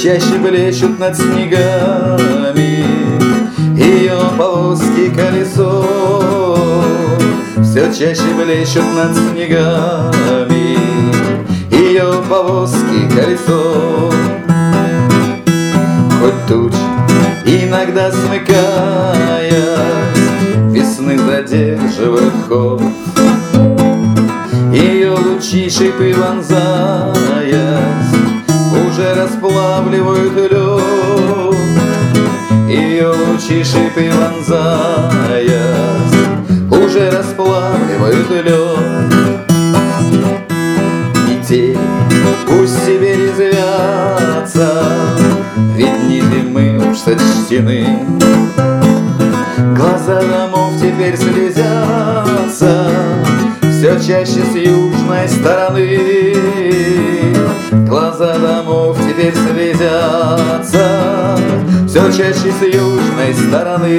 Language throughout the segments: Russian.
чаще блещут над снегами ее повозки колесо. Все чаще блещут над снегами ее повозки колесо. Хоть туч иногда смыкаясь, весны задерживает ход, ее лучи шипы вонзаясь уже расплавливают лед. Ее лучи шипы вонзаясь уже расплавливают лед. Метели пусть себе резвятся, ведь не дымы уж сочтены. Глаза домов теперь слезятся все чаще с южной стороны. Глаза домов теперь слезятся все чаще с южной стороны.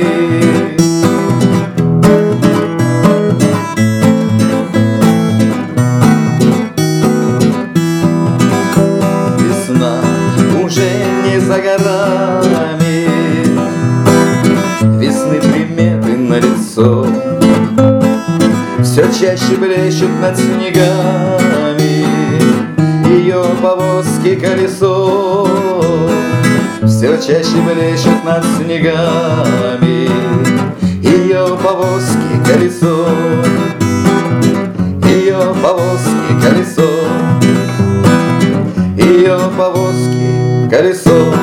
Весна уже не за горами, весны приметы налицо. Все чаще блещут над снегами ее повозки колесо. Все чаще блещут над снегами ее повозки колесо. Ее повозки колесо. Ее повозки колесо.